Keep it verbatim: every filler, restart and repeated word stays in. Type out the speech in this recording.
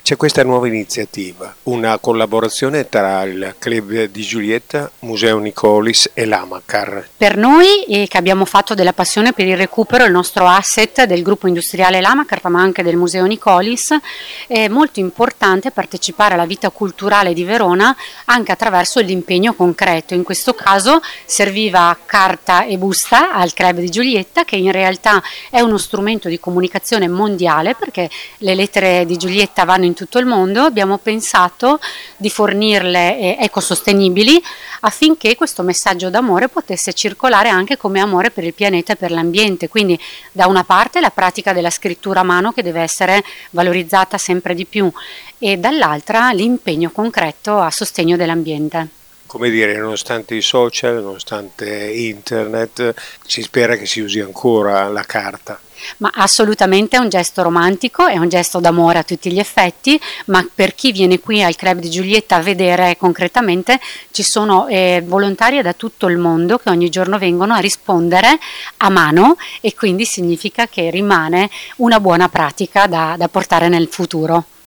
C'è questa nuova iniziativa, una collaborazione tra il Club di Giulietta, Museo Nicolis e l'Amacar. Per noi, eh, che abbiamo fatto della passione per il recupero il nostro asset del gruppo industriale l'Amacar, ma anche del Museo Nicolis, è molto importante partecipare alla vita culturale di Verona anche attraverso l'impegno concreto. In questo caso serviva carta e busta al Club di Giulietta, che in realtà è uno strumento di comunicazione mondiale, perché le lettere di Giulietta vanno in tutto il mondo. Abbiamo pensato di fornirle eh, ecosostenibili affinché questo messaggio d'amore potesse circolare anche come amore per il pianeta e per l'ambiente. Quindi da una parte la pratica della scrittura a mano, che deve essere valorizzata sempre di più, e dall'altra l'impegno concreto a sostegno dell'ambiente. Come dire, nonostante i social, nonostante internet, si spera che si usi ancora la carta. Ma assolutamente è un gesto romantico, è un gesto d'amore a tutti gli effetti, ma per chi viene qui al Club di Giulietta a vedere concretamente, ci sono eh, volontarie da tutto il mondo che ogni giorno vengono a rispondere a mano, e quindi significa che rimane una buona pratica da, da portare nel futuro.